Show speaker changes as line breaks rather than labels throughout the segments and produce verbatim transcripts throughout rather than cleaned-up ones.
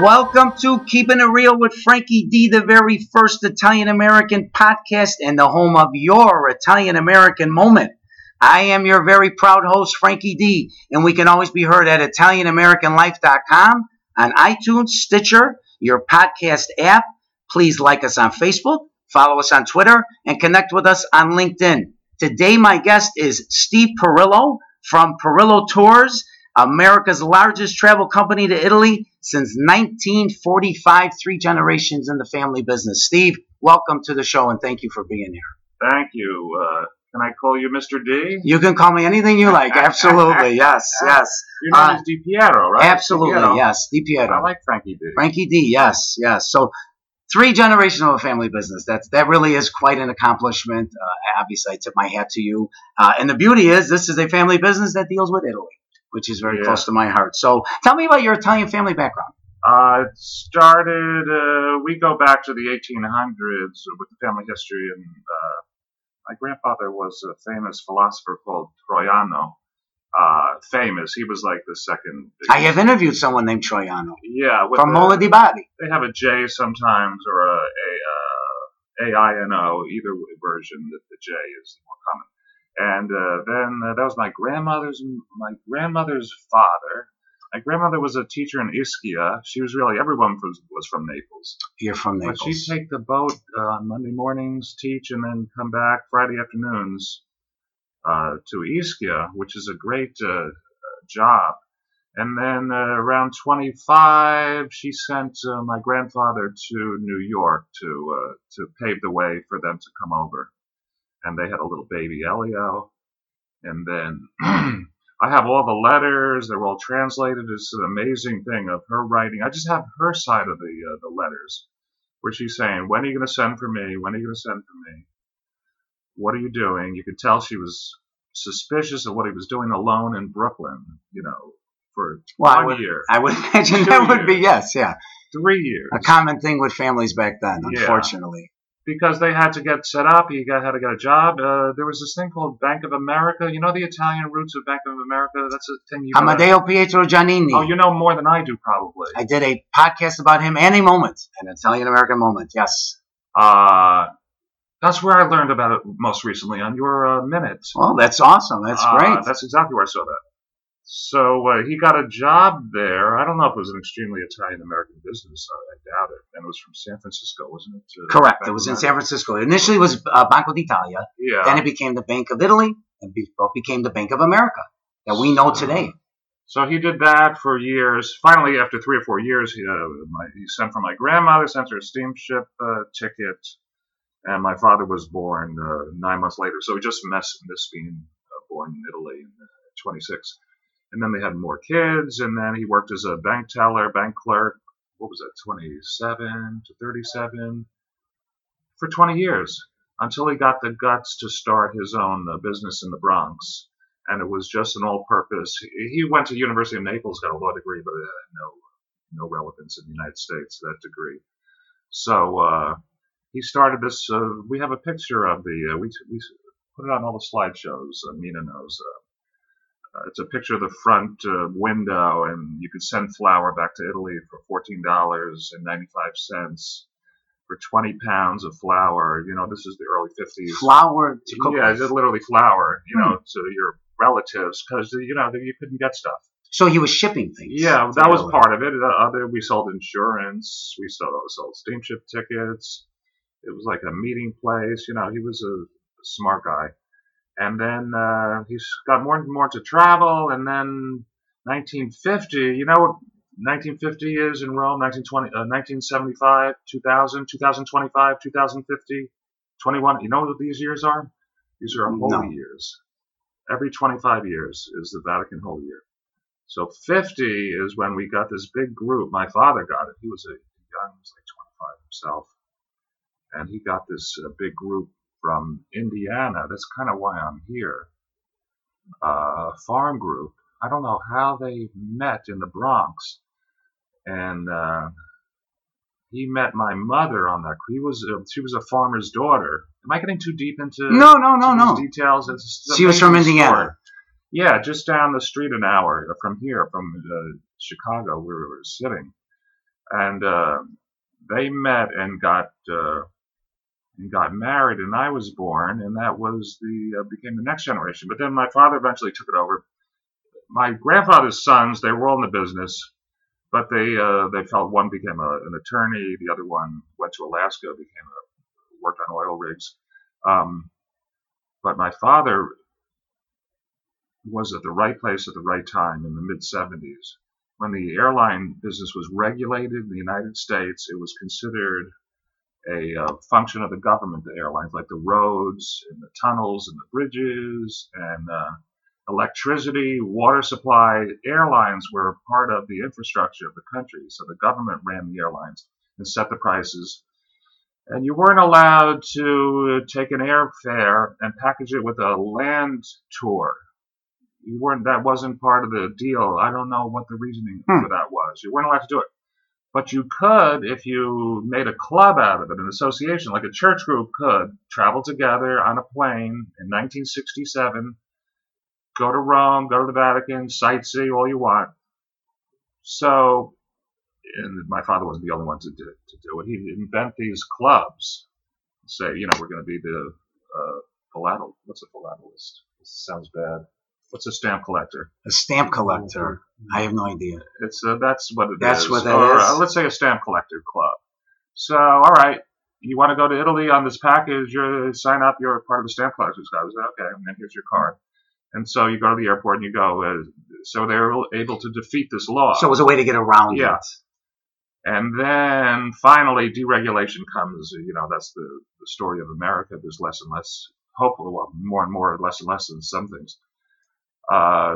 Welcome to Keeping It Real with Frankie D, the very first Italian-American podcast and the home of your Italian-American moment. I am your very proud host, Frankie D, and we can always be heard at Italian American Life dot com, on iTunes, Stitcher, your podcast app. Please like us on Facebook, follow us on Twitter, and connect with us on LinkedIn. Today, my guest is Steve Perillo from Perillo Tours, America's largest travel company to Italy since nineteen forty-five, three generations in the family business. Steve, welcome to the show, and thank you for being here.
Thank you. Uh, can I call you Mister D?
You can call me anything you like. Absolutely. Yes, yes.
Your name uh, is Di Piero, right?
Absolutely, Di yes. Di Piero.
I like Frankie D.
Frankie D, yes, yes. So three generations of a family business. That's, that really is quite an accomplishment. Uh, obviously, I tip my hat to you. Uh, and the beauty is this is a family business that deals with Italy, which is very yeah. close to my heart. So tell me about your Italian family background.
Uh, it started, uh, we go back to the eighteen hundreds with the family history, and uh, my grandfather was a famous philosopher called Troiano. Uh, famous. He was like the second.
I have interviewed someone named Troiano.
Yeah. With
from
the,
Mola di Bari.
They have a J sometimes, or a, a, uh, A I N O, either version, that the J is more common. And uh, then uh, that was my grandmother's my grandmother's father. My grandmother was a teacher in Ischia. She was really, everyone was, was from Naples.
You're from Naples.
But she'd take the boat uh, on Monday mornings, teach, and then come back Friday afternoons uh, to Ischia, which is a great uh, job. And then uh, around twenty-five, she sent uh, my grandfather to New York to uh, to pave the way for them to come over. And they had a little baby, Elio. And then I have all the letters. They're all translated. It's an amazing thing of her writing. I just have her side of the uh, the letters, where she's saying, when are you going to send for me? When are you going to send for me? What are you doing? You could tell she was suspicious of what he was doing alone in Brooklyn, you know, for
well,
one
I would,
year.
I would imagine that would be, yes, yeah.
Three years.
A common thing with families back then, unfortunately.
Yeah. Because they had to get set up, he got, had to get a job. Uh, there was this thing called Bank of America. You know the Italian roots of Bank of America? That's a thing you
Amadeo gotta... Pietro Giannini.
Oh, you know more than I do, probably.
I did a podcast about him and a moment, an Italian-American moment, yes.
Uh, that's where I learned about it most recently, on your uh, Minute.
Oh, that's awesome. That's
uh,
great.
That's exactly where I saw that. So uh, he got a job there. I don't know if it was an extremely Italian-American business. I doubt it. And it was from San Francisco, wasn't it? Uh,
Correct. It was in San Francisco. Initially it was uh, Banco d'Italia.
Yeah.
Then it became the Bank of Italy, and be- became the Bank of America that we know today.
So he did that for years. Finally, after three or four years, he, uh, my, he sent for my grandmother, sent her a steamship uh, ticket, and my father was born uh, nine months later. So he just missed, missed being uh, born in Italy in uh, twenty-six. And then they had more kids, and then he worked as a bank teller, bank clerk. What was that, twenty-seven to thirty-seven? For twenty years, until he got the guts to start his own uh, business in the Bronx. And it was just an all-purpose. He, he went to University of Naples, got a law degree, but it had no, no relevance in the United States, that degree. So uh, he started this. Uh, we have a picture of the, uh, we, we put it on all the slideshows, uh, Mina knows. Uh, Uh, it's a picture of the front uh, window, and you could send flour back to Italy for fourteen dollars and ninety-five cents for twenty pounds of flour. You know, this is the early fifties.
Flour to cook
Yeah,
with.
just literally flour, you
hmm.
know, to your relatives, because, you know, you couldn't get stuff.
So he was shipping things.
Yeah, that was part of it. Uh, other, we sold insurance. We sold, sold steamship tickets. It was like a meeting place. You know, he was a, a smart guy. And then uh, he's got more and more to travel. And then nineteen fifty, you know what nineteen fifty is in Rome? nineteen twenty, uh, nineteen seventy-five, two thousand, two thousand twenty-five, two thousand fifty, twenty-one. You know what these years are? These are holy
No.
years. Every twenty-five years is the Vatican Holy Year. So fifty is when we got this big group. My father got it. He was a young, he was like twenty-five himself. And he got this uh, big group from Indiana. That's kind of why I'm here. Uh, farm group. I don't know how they met in the Bronx. And uh, he met my mother on that. He was a, she was a farmer's daughter. Am I getting too deep into
no, no, no, no
details? It's
she was from Indiana.
Story. Yeah, just down the street an hour from here, from uh, Chicago, where we were sitting. and uh, they met and got uh, and got married, and I was born, and that was the uh, became the next generation. But then my father eventually took it over. My grandfather's sons, they were all in the business, but they uh, they felt one became a, an attorney, the other one went to Alaska, became a worked on oil rigs. Um, but my father was at the right place at the right time in the mid seventies. When the airline business was regulated in the United States, it was considered a uh, function of the government, the airlines, like the roads and the tunnels and the bridges and uh, electricity, water supply. Airlines were part of the infrastructure of the country, so the government ran the airlines and set the prices. And you weren't allowed to take an airfare and package it with a land tour. You weren't. That wasn't part of the deal. I don't know what the reasoning
Hmm.
for that was. You weren't allowed to do it. But you could, if you made a club out of it, an association, like a church group could, travel together on a plane in nineteen sixty-seven, go to Rome, go to the Vatican, sightsee all you want. So, and my father wasn't the only one to do, to do it. He'd invent these clubs. Say, you know, we're going to be the uh, philatelist. What's a philatelist? This sounds bad. What's a stamp collector?
A stamp collector. I have no idea.
It's uh, that's what it
That's
is.
what that
or,
is?
Uh, let's say a stamp collector club. So, all right, you want to go to Italy on this package? You sign up. You're part of the stamp collectors guys. Okay, and then here's your card. And so you go to the airport and you go. Uh, so they were able to defeat this law.
So it was a way to get around
Yeah.
it.
And then finally, deregulation comes. You know, that's the, the story of America. There's less and less, hopefully, well, more and more, less and less in some things. Uh,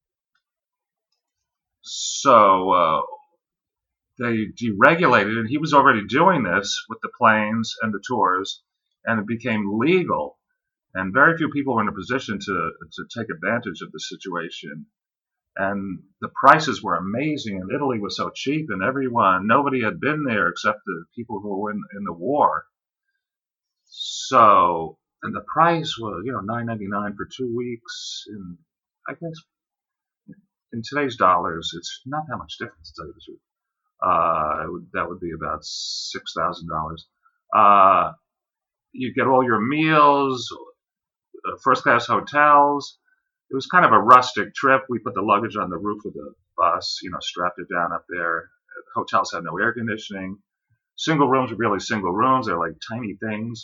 so uh, they deregulated, and he was already doing this with the planes and the tours, and it became legal. And very few people were in a position to to take advantage of the situation. And the prices were amazing, and Italy was so cheap, and everyone, nobody had been there except the people who were in, in the war. So, and the price was, you know, nine ninety-nine for two weeks, and I guess in today's dollars, it's not that much difference, to tell you the truth. Uh, it would, that would be about six thousand dollars. Uh, you get all your meals, uh, first-class hotels. It was kind of a rustic trip. We put the luggage on the roof of the bus, you know, strapped it down up there. The hotels had no air conditioning. Single rooms were really single rooms. They're like tiny things.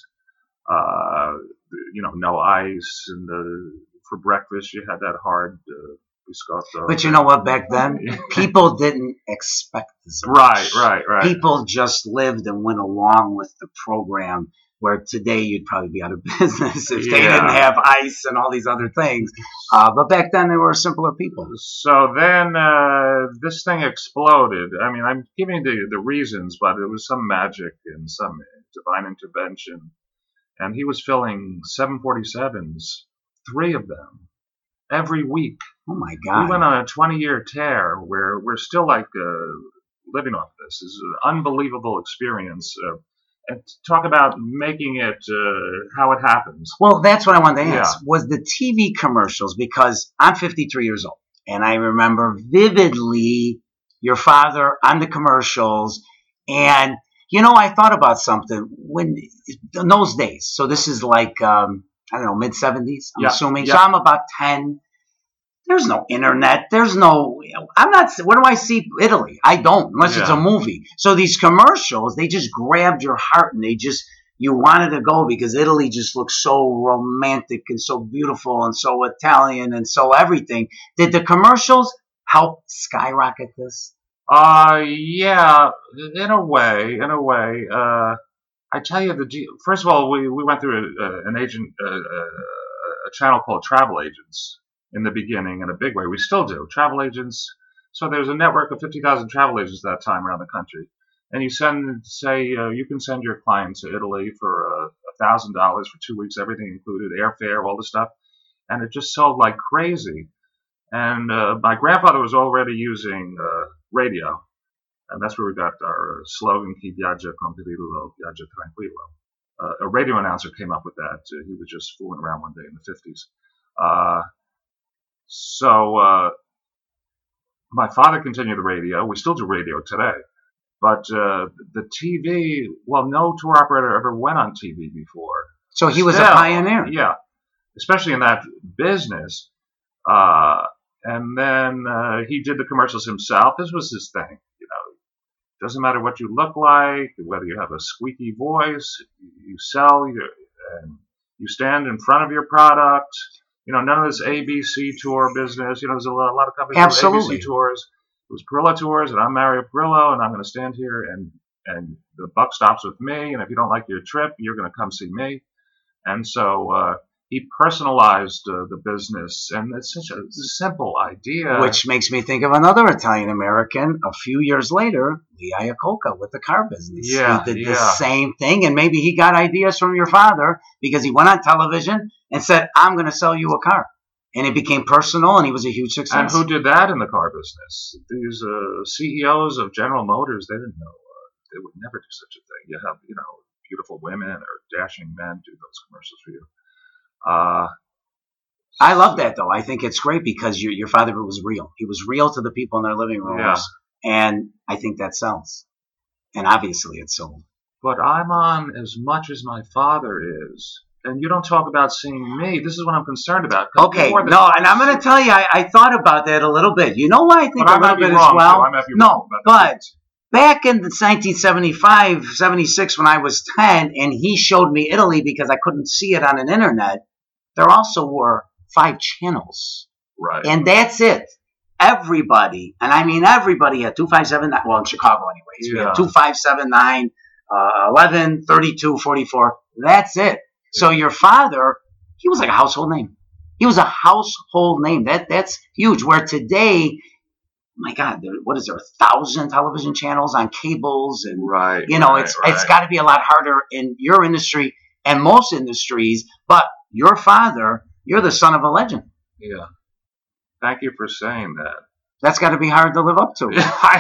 Uh, you know, no ice. And the, for breakfast, you had that hard uh, biscotto.
But you know what? Back then, people didn't expect this.
Right, right, right.
People just lived and went along with the program. Where today you'd probably be out of business if they
Yeah.
didn't have ice and all these other things. Uh, but back then they were simpler people.
So then uh, this thing exploded. I mean, I'm giving the, the reasons, but it was some magic and some divine intervention. And he was filling seven forty-sevens, three of them, every week.
Oh my God.
We went on a twenty-year tear where we're still like uh, living off this. This is an unbelievable experience. Uh, and talk about making it uh, how it happens.
Well, that's what I wanted to ask.
Yeah.
Was the T V commercials, because I'm fifty-three years old, and I remember vividly your father on the commercials. And, you know, I thought about something when in those days. So this is like, um, I don't know, mid seventies, I'm
Yeah.
assuming.
Yeah.
So I'm about ten. There's no internet. There's no, I'm not, where do I see Italy? I don't, unless it's a
Yeah.
movie. So these commercials, they just grabbed your heart and they just, you wanted to go because Italy just looks so romantic and so beautiful and so Italian and so everything. Did the commercials help skyrocket this?
Uh, yeah, in a way, in a way. Uh, I tell you, the G- first of all, we, we went through a, a, an agent, uh, a, a channel called Travel Agents in the beginning in a big way. We still do. Travel Agents. So there's a network of fifty thousand travel agents at that time around the country. And you send, say, uh, you can send your client to Italy for a uh, thousand dollars for two weeks, everything included, airfare, all the stuff. And it just sold like crazy. And uh, my grandfather was already using uh, radio. And that's where we got our slogan, Chi viaggia con Pirillo, viaggia tranquillo. Uh, a radio announcer came up with that. Uh, he was just fooling around one day in the fifties. Uh, so uh, my father continued the radio. We still do radio today. But uh, the T V, well, no tour operator ever went on T V before.
So he was
Still,
a pioneer.
Yeah, especially in that business. Uh, and then uh, he did the commercials himself. This was his thing, you know. Doesn't matter what you look like, whether you have a squeaky voice, you sell, you, and you stand in front of your product. You know, none of this A B C tour business. You know, there's a lot, a lot of companies
Absolutely.
do A B C tours. It was Perillo Tours, and I'm Mario Perillo, and I'm going to stand here, and and the buck stops with me. And if you don't like your trip, you're going to come see me. And so uh, he personalized uh, the business, and it's such a simple idea.
Which makes me think of another Italian American a few years later, Lee Iacocca, with the car business.
Yeah,
he did
yeah.
the same thing, and maybe he got ideas from your father because he went on television and said, "I'm going to sell you a car." And it became personal, and he was a huge success.
And who did that in the car business? These uh, C E Os of General Motors, they didn't know. Uh, they would never do such a thing. You have, you know, beautiful women or dashing men do those commercials for you. Uh,
I love that, though. I think it's great because your your father was real. He was real to the people in their living rooms,
yeah.
and I think that sells. And obviously, it sold.
But I'm on as much as my father is. And you don't talk about seeing me. This is what I'm concerned about.
Okay, no, and I'm going to tell you, I, I thought about that a little bit. You know why I think
but
a little bit
wrong,
as well?
I might be
no,
wrong
but back in nineteen seventy-five, seventy-six, when I was ten, and he showed me Italy because I couldn't see it on an internet, there also were five channels.
Right.
And that's it. Everybody, and I mean everybody had two five seven nine, well, in Chicago anyways, we
Yeah.
had two five seven nine, uh, eleven, thirty-two, forty-four. That's it. So your father, he was like a household name. He was a household name. That That's huge. Where today, my God, there, what is there, a thousand television channels on cables? And,
right,
you know,
right,
it's
right.
it's got to be a lot harder in your industry and most industries. But your father, you're the son of a legend.
Yeah. Thank you for saying that.
That's got to be hard to live up to.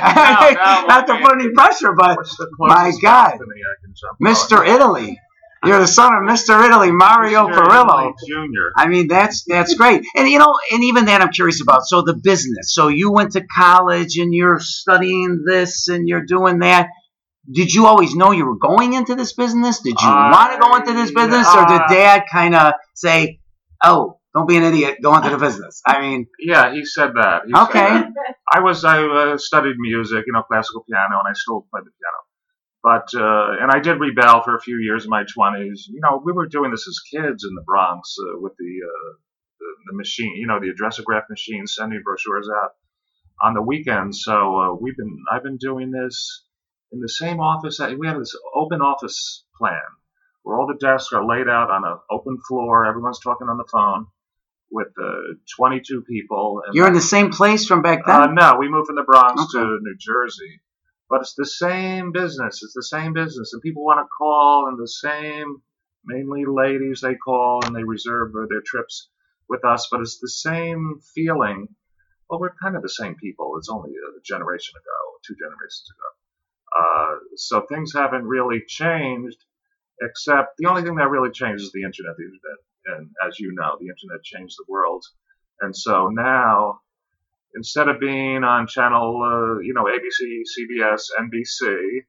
I know, no,
Not to
I mean,
put any pressure, but my God, Mister
on.
Italy. You're the son of Mister Italy, Mario
Mister
Perillo.
Junior
I mean, that's that's great. And, you know, and even that I'm curious about. So the business. So you went to college and you're studying this and you're doing that. Did you always know you were going into this business? Did you
uh,
want to go into this business?
Uh,
or did Dad kind of say, oh, don't be an idiot, go into the business? I mean.
Yeah, he said that. He
okay.
Said that. I was, I uh, studied music, you know, classical piano, and I still play the piano. But, uh, and I did rebel for a few years in my twenties. You know, we were doing this as kids in the Bronx uh, with the, uh, the the machine, you know, the addressograph machine, sending brochures out on the weekends. So uh, we've been, I've been doing this in the same office. We have this open office plan where all the desks are laid out on an open floor. Everyone's talking on the phone with uh, twenty-two people. And
You're in the same place from back then?
Uh, no, we moved from the Bronx
okay.
to New Jersey. But it's the same business. It's the same business. And people want to call, and the same, mainly ladies, they call and they reserve their trips with us. But it's the same feeling. Well, we're kind of the same people. It's only a generation ago, two generations ago. Uh, so things haven't really changed, except the only thing that really changed is the internet. The internet, and as you know, the internet changed the world. And so now, instead of being on channel, uh, you know, A B C, C B S, N B C,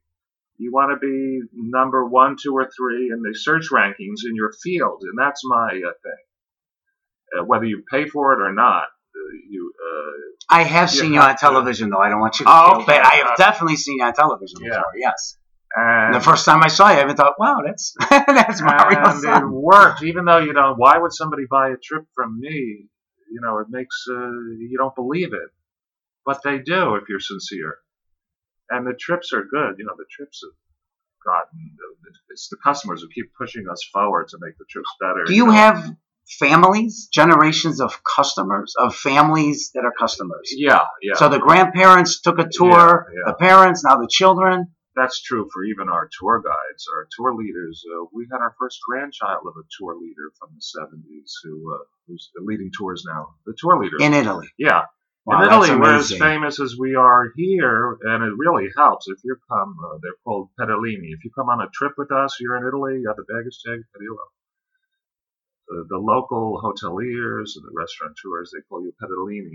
you want to be number one, two, or three in the search rankings in your field, and that's my uh, thing. Uh, whether you pay for it or not, uh, you. Uh,
I have seen you, you on television, to, though. I don't want you to
oh,
feel bad. I have uh, definitely seen you on television
yeah.
before. Yes.
And,
and the first time I saw you, I even thought, "Wow, that's that's Mario's son."
And it worked, even though you know, why would somebody buy a trip from me? You know, it makes, uh, you don't believe it. But they do if you're sincere. And the trips are good. You know, the trips have gotten, it's the customers who keep pushing us forward to make the trips better.
Do you,
you know?
have families, generations of customers, of families that are customers?
Yeah, yeah.
So the grandparents took a tour,
yeah, yeah.
the parents, now the children?
That's true for even our tour guides, our tour leaders. Uh, we had our first grandchild of a tour leader from the seventies who uh, who's leading tours now. The tour leader.
In Italy?
Yeah.
Wow,
in Italy, we're as
amazing.
famous as we are here, and it really helps. If you come, uh, they're called pedalini. If you come on a trip with us, you're in Italy, you have the baggage tag, pedillo. The, the local hoteliers and the restaurateurs, they call you pedalini.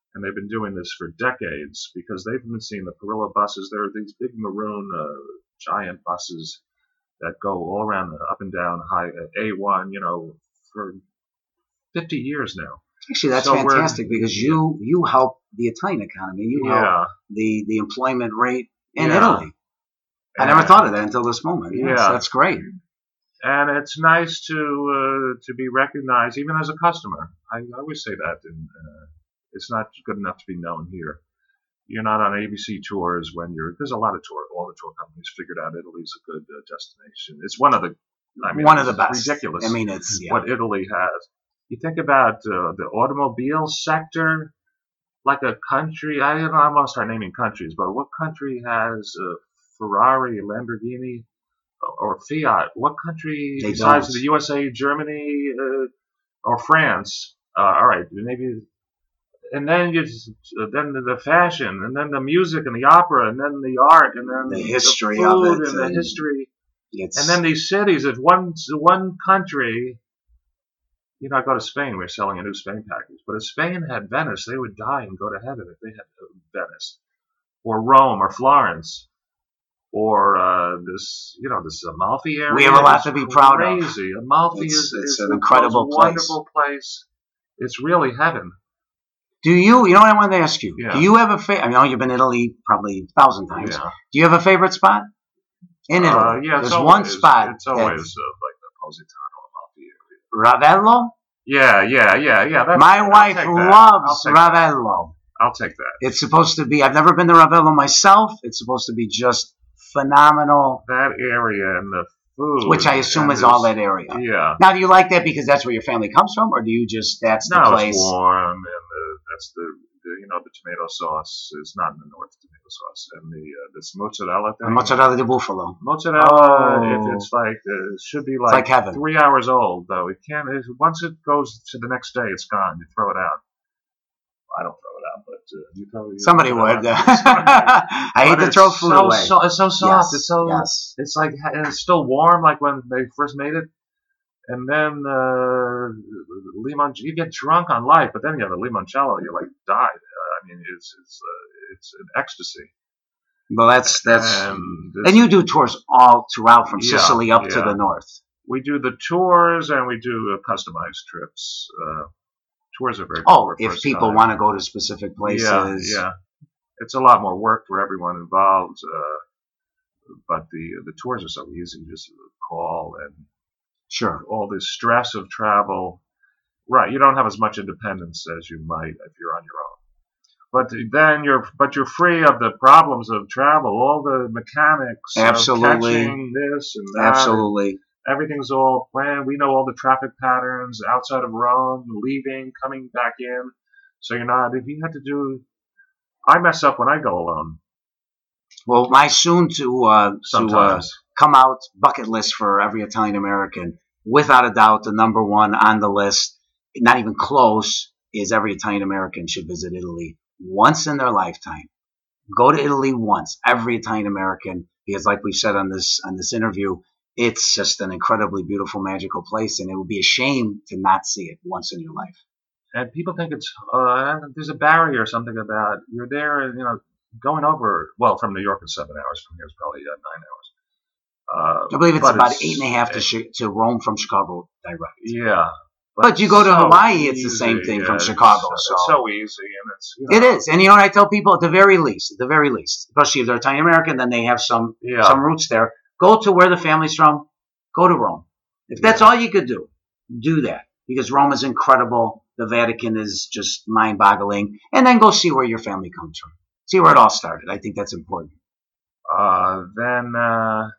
and they've been doing this for decades because they've been seeing the Perillo buses. There are these big maroon uh, giant buses that go all around the up and down high uh, A one, you know, for fifty years now.
Actually, that's
So
fantastic
we're-
because you you help the Italian economy. You help
Yeah,
the the employment rate in
Yeah.
Italy. I never
And-
thought of that until this moment. Yes,
Yeah.
that's great.
and it's nice to uh, to be recognized even as a customer. I, I always say that, and uh, it's not good enough to be known here. You're not on A B C tours when you're. There's a lot of tour. All the tour companies figured out Italy's a good uh, destination. It's one of the. I mean,
One of the
it's
best.
Ridiculous.
I mean, it's yeah.
what Italy has. You think about uh, the automobile sector, like a country. I don't know. I'm gonna start naming countries, but what country has uh, Ferrari, Lamborghini, or Fiat? What country
They
besides
don't.
the U S A, Germany, uh, or France? Uh, all right, maybe. And then you just, uh, then the, the fashion, and then the music and the opera, and then the art, and then
The history
the
of
food
it,
and the
and
history,
It's,
and then these cities. If one one country, you know, I go to Spain. We're selling a new Spain package, but if Spain had Venice, they would die and go to heaven if they had Venice, or Rome, or Florence, or uh, this, you know, this Amalfi area.
We have a lot
is
to be proud of.
Crazy. Amalfi
It's-
is,
it's
is
an
the
incredible
most
place.
wonderful place. It's really heaven.
do you? You know what I wanted to ask you?
Yeah.
Do you have a favorite? I know you've been to Italy probably a thousand times.
Yeah.
Do you have a favorite spot in Italy?
Uh, yeah, it's
There's
always,
one spot.
It's always
that's
uh, like the Positano Amalfi area.
Ravello.
Yeah, yeah, yeah, yeah. That's,
My
I'll
wife
take that.
loves
I'll take that.
Ravello.
I'll take that.
It's supposed to be. I've never been to Ravello myself. It's supposed to be just phenomenal,
That area and the food,
which I assume
and
is all
this-
that area.
Yeah.
Now, do you like that because that's where your family comes from, or do you just that's the
No,
place?
it's warm, and the, that's the, the you know the tomato sauce is not in the north tomato sauce, and the uh, this mozzarella thing.
And mozzarella di bufalo.
Mozzarella,
Oh.
if it's like uh, it should be
It's
like,
like heaven.
three hours old though. It can't. It, once it goes to the next day, it's gone. You throw it out. I don't throw it out, but uh, you throw it.
Somebody
you
would.
throw it out.
I hate
But
to
it's
throw food
so,
away.
So, it's so soft.
Yes,
It's so.
yes.
It's like, and it's still warm, like when they first made it. And then uh, limon, you get drunk on life, but then you have a limoncello, you like die. Uh, I mean, it's it's uh, it's an ecstasy.
Well, that's that's.
And, this-
And you do tours all throughout from
Yeah,
Sicily up to
yeah.
the north.
we do the tours and we do uh, customized trips. Uh, tours are very.
Oh,
for
if
first
people
time.
want to go to specific places.
Yeah, yeah. It's a lot more work for everyone involved, uh, but the the tours are so easy. You just call, and
Sure.
all this stress of travel. Right, you don't have as much independence as you might if you're on your own. But then you're, but you're free of the problems of travel. All the mechanics,
Absolutely.
of catching this and that.
Absolutely.
Everything's all planned. We know all the traffic patterns outside of Rome, leaving, coming back in. So you're not. If you had to do, I mess up when I go alone.
Well, my soon to uh, to uh,
Sometimes.
come out bucket list for every Italian American, without a doubt, the number one on the list, not even close, is every Italian American should visit Italy once in their lifetime. Go to Italy once, every Italian American, because like we've said on this on this interview, it's just an incredibly beautiful, magical place, and it would be a shame to not see it once in your life.
And people think it's uh, there's a barrier or something about you're there, and you know, going over. Well, from New York is seven hours. From here is probably uh, nine hours. Uh,
I believe it's
but
about
it's-
eight and a half to Chi- to Rome from Chicago direct.
Yeah.
But you go to
so
Hawaii, it's the
easy,
same thing
yeah,
from
it's-
Chicago,
It's
so-
so easy, and it's you know,
It is, and you know what I tell people at the very least, at the very least, especially if they're Italian American, then they have some
Yeah.
some roots there. Go to where the family's from. Go to Rome. If that's
Yeah.
all you could do, do that because Rome is incredible. The Vatican is just mind-boggling, and then go see where your family comes from. See where it all started. I think that's important.
Uh, then uh,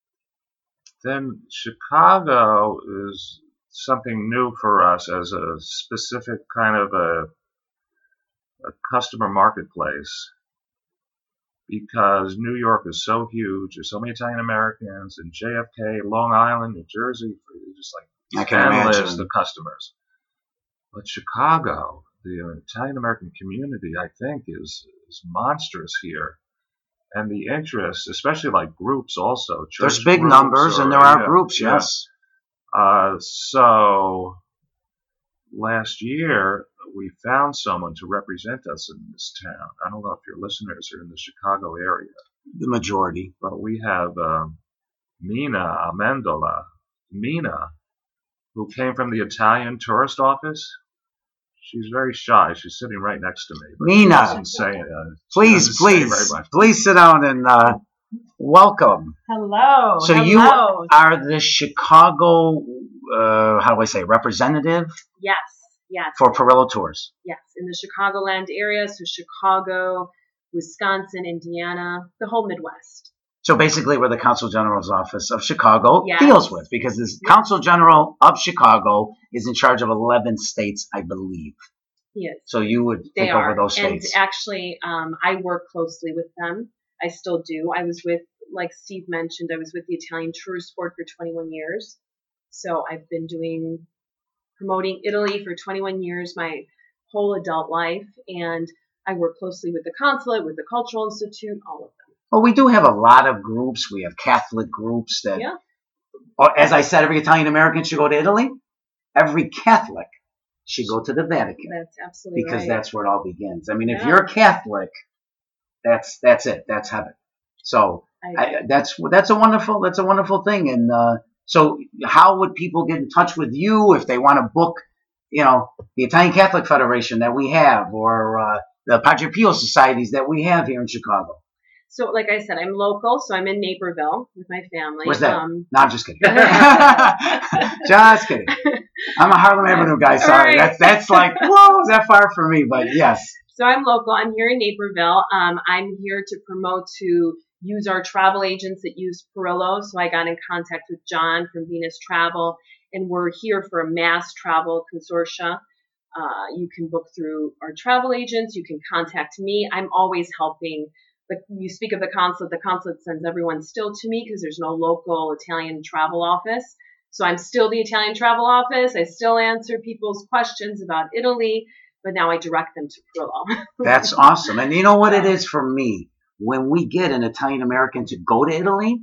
then Chicago is something new for us as a specific kind of a, a customer marketplace because New York is so huge. There's so many Italian Americans in J F K, Long Island, New Jersey, just like
I can
endless
imagine.
the customers. But Chicago, the Italian American community, I think, is is monstrous here. And the interest, especially like groups also. Church
There's big
groups
numbers, and
or-
there are
yeah,
groups.
yeah.
Yes.
Uh, so last year, we found someone to represent us in this town. I don't know if your listeners are in the Chicago area.
The majority.
But we have um, Mina Amendola. Mina, who came from the Italian tourist office. She's very shy. She's sitting right next to me.
Mina,
doesn't say, uh,
please,
doesn't say very
please,
much.
please sit down and uh, welcome.
Hello.
So
hello.
you are the Chicago, uh, how do I say, representative?
Yes, yes.
For Perillo Tours.
Yes, in the Chicagoland area, so Chicago, Wisconsin, Indiana, the whole Midwest.
So basically we're the Consul General's office of Chicago
Yes.
deals with, because the Consul General of Chicago is in charge of eleven states, I believe.
He is.
So you would
They
take
are.
over those
and
states.
actually, um, I work closely with them. I still do. I was with, like Steve mentioned, I was with the Italian Tourist Board for twenty-one years. So I've been doing, promoting Italy for twenty-one years, my whole adult life. And I work closely with the consulate, with the Cultural Institute, all of them.
Well, we do have a lot of groups. We have Catholic groups that,
Yeah.
or as I said, every Italian American should go to Italy. Every Catholic should go to the Vatican.
That's absolutely
Because
right.
that's where it all begins. I mean, if
Yeah.
you're a Catholic, that's that's it. That's heaven. So
I,
I, that's that's a wonderful that's a wonderful thing. And uh, so, how would people get in touch with you if they want to book, you know, the Italian Catholic Federation that we have, or uh, the Padre Pio societies that we have here in Chicago?
So, like I said, I'm local, so I'm in Naperville with my family.
Where's that?
Um,
No, I'm just kidding. Just kidding. I'm a Harlem Avenue guy. Sorry,
Right.
that's that's like whoa, is that far for me? But yes.
So I'm local. I'm here in Naperville. Um, I'm here to promote to use our travel agents that use Perillo. So I got in contact with John from Venus Travel, and we're here for a mass travel consortia. Uh, you can book through our travel agents. You can contact me. I'm always helping. But you speak of the consulate. The consulate sends everyone still to me because there's no local Italian travel office. So I'm still the Italian travel office. I still answer people's questions about Italy, but now I direct them to Perillo.
That's awesome. And you know what it is for me? When we get an Italian American to go to Italy,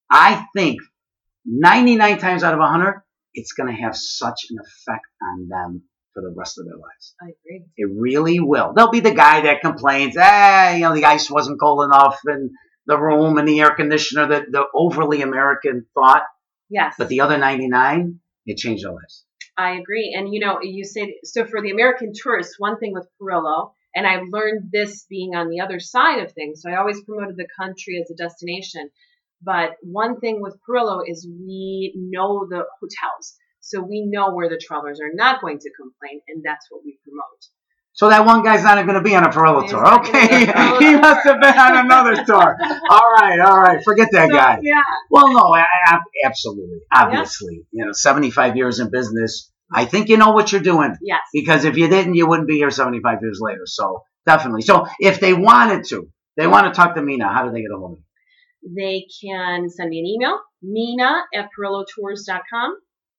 I think ninety-nine times out of one hundred, it's going to have such an effect on them for the rest of their lives.
I agree.
It really will. There'll be the guy that complains, ah, you know, the ice wasn't cold enough in the room and the air conditioner, the, the overly American thought.
Yes.
But the other ninety-nine, it changed their lives.
I agree. And, you know, you said, so for the American tourists, one thing with Perillo, and I've learned this being on the other side of things, so I always promoted the country as a destination. But one thing with Perillo is we know the hotels. So we know where the travelers are not going to complain, and that's what we promote.
So that one guy's not even going to be on a Perillo
He's
tour.
not gonna
Okay,
be on a Perillo
he
tour.
must have been on another tour. All right, all right. Forget that
So,
guy.
yeah.
Well, no, I, I, absolutely, obviously. You know, seventy-five years in business. I think you know what you're doing.
Yes.
Because if you didn't, you wouldn't be here seventy-five years later. So definitely. So if they wanted to, they want to talk to Mina, how do they get a hold of you?
They can send me an email, mina at perillo tours dot com.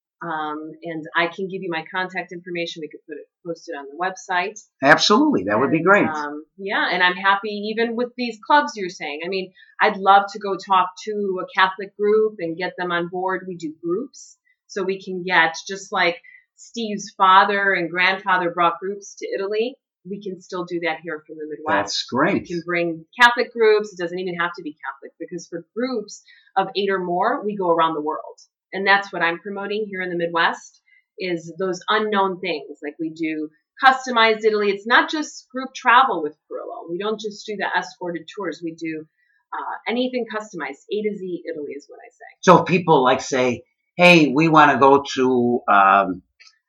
Um, and I can give you my contact information. We could put it post it on the website.
Absolutely. That would be
And,
great.
Um, yeah, and I'm happy even with these clubs you're saying. I mean, I'd love to go talk to a Catholic group and get them on board. We do groups, so we can get, just like Steve's father and grandfather brought groups to Italy, we can still do that here from the Midwest.
That's great.
We can bring Catholic groups. It doesn't even have to be Catholic, because for groups of eight or more, we go around the world. And that's what I'm promoting here in the Midwest, is those unknown things. Like we do customized Italy. It's not just group travel with Perillo. We don't just do the escorted tours. We do uh, anything customized. A to Z Italy is what I say.
So if people like say, hey, we want to go to um,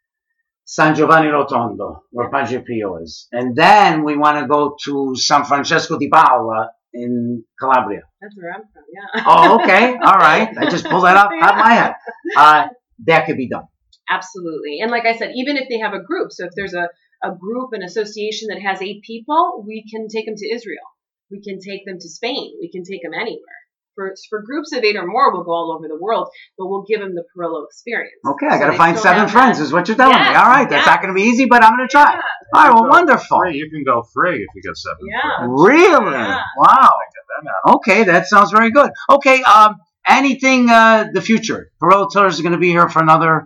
San Giovanni Rotondo, where Padre Pio is. And then we want to go to San Francesco di Paola in Calabria.
That's where I'm from, yeah.
Oh, okay. All right. I just pulled that off the top of my head. Uh, that could be done.
Absolutely. And like I said, even if they have a group, so if there's a, a group, an association that has eight people, we can take them to Israel. We can take them to Spain. We can take them anywhere. For for groups of eight or more, we'll go all over the world, but we'll give them the Perillo experience.
Okay, I
So
got to
they
find
still
seven
have
friends
that.
is what you're telling me.
Yes,
All right. That's
yes.
not going to be easy, but I'm going to try.
Yeah.
All right.
You
Well,
go
wonderful.
Free. You can go free if you get seven.
Yeah.
friends.
Really?
Yeah.
Wow.
Get them out.
Okay, that sounds very good. Okay, um, anything, uh, the future. Perillo Tours is going to be here for another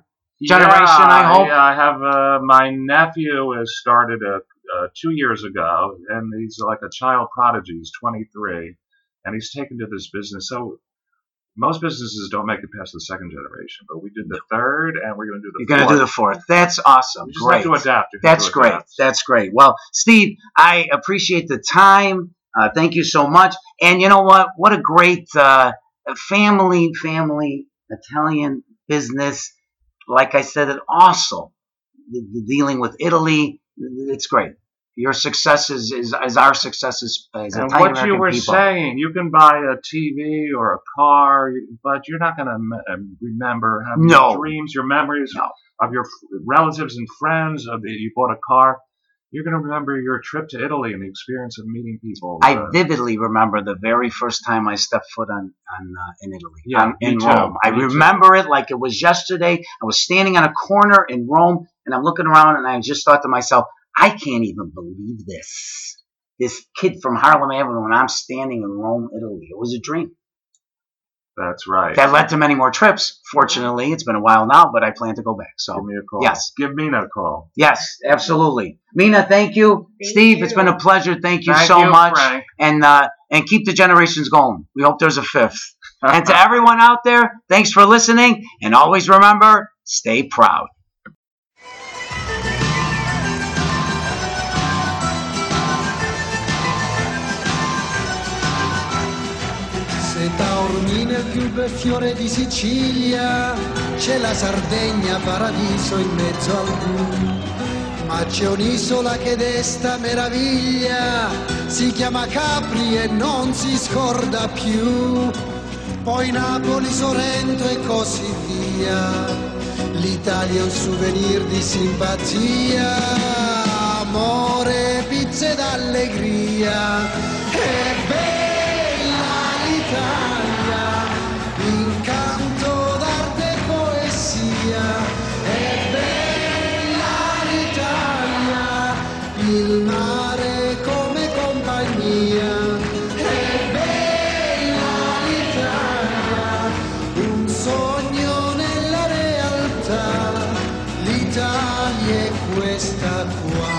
generation,
yeah,
I hope.
Yeah, I have uh, my nephew has started a, uh, two years ago, and he's like a child prodigy. He's twenty-three, and he's taken to this business. So most businesses don't make it past the second generation, but we did the third, and we're going to do the
You're going to do the fourth. That's awesome.
You just
Great.
have to adapt. You have
That's
to
great.
adapt.
That's great. Well, Steve, I appreciate the time. Uh, thank you so much. And you know what? What a great uh, family, family, Italian business. Like I said, it also the, the dealing with Italy. It's great. Your success is, is, is our success as, as
And
Italian
what
American
you were
people.
saying, you can buy a T V or a car, but you're not going to me- remember have
No.
your dreams, your memories
No.
of your f- relatives and friends of the you bought a car. You're going to remember your trip to Italy and the experience of meeting people.
I
uh,
vividly remember the very first time I stepped foot on, on uh, in Italy,
Yeah,
on,
me
in
too.
Rome. I
Me too.
remember it like it was yesterday. I was standing on a corner in Rome, and I'm looking around, and I just thought to myself, I can't even believe this. This kid from Harlem Avenue, and I'm standing in Rome, Italy. It was a dream.
That's right.
That led to many more trips. Fortunately, it's been a while now, but I plan to go back. So,
Give me a call.
yes.
Give Mina a call.
yes, absolutely. Mina, thank you.
Thank
Steve,
you.
it's been a pleasure. Thank you
Thank
so
you,
much.
Frank.
And uh, and keep the generations going. We hope there's a fifth. And to everyone out there, thanks for listening. And always remember, stay proud.
Se Taormina è il più bel fiore di Sicilia, c'è la Sardegna paradiso in mezzo al blu. Ma c'è un'isola che desta meraviglia, si chiama Capri e non si scorda più. Poi Napoli, Sorrento e così via. L'Italia è un souvenir di simpatia, amore, pizza ed allegria. È bella l'Italia, incanto d'arte e poesia. È bella l'Italia, il mare come compagnia. È bella l'Italia, un sogno nella realtà. L'Italia è questa qua.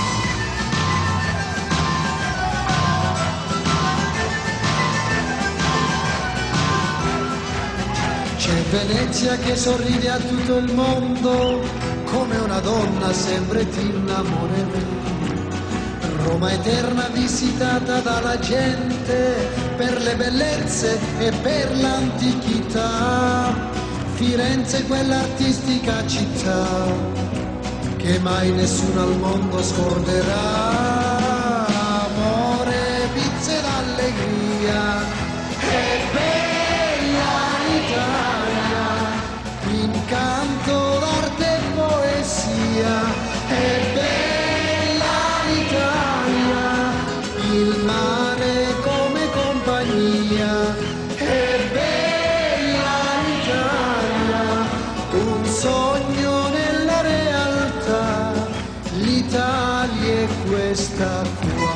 C'è Venezia che sorride a tutto il mondo, come una donna sempre ti innamorerà. Roma eterna visitata dalla gente, per le bellezze e per l'antichità. Firenze quella artistica città, che mai nessuno al mondo scorderà. Amore, pizza ed allegria. È bella l'Italia, incanto d'arte e poesia. È bella l'Italia, il mare come compagnia. È bella l'Italia, un sogno nella realtà. L'Italia è questa qua.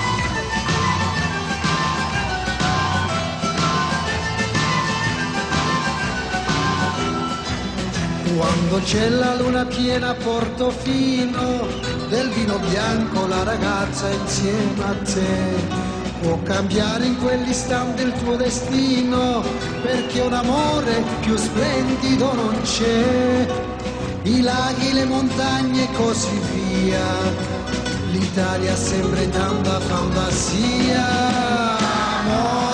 Quando c'è la luna piena a Portofino, del vino bianco la ragazza insieme a te. Può cambiare in quell'istante il tuo destino, perché un amore più splendido non c'è. I laghi, le montagne e così via, l'Italia ha sempre tanta fantasia. Amore